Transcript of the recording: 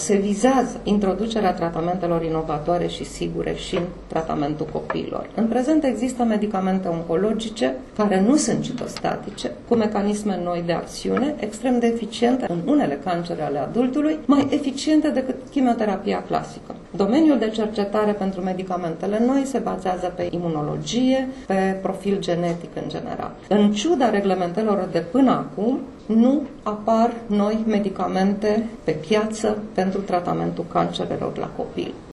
Se vizează introducerea tratamentelor inovatoare și sigure și în tratamentul copiilor. În prezent există medicamente oncologice care nu sunt citostatice, cu mecanisme noi de acțiune, extrem de eficiente în unele cancere ale adultului, mai eficiente decât chimioterapia clasică. Domeniul de cercetare pentru medicamentele noi se bazează pe imunologie, pe profil genetic în general. În ciuda reglementărilor de până acum, nu apar noi medicamente pe piață pentru tratamentul cancerelor la copii.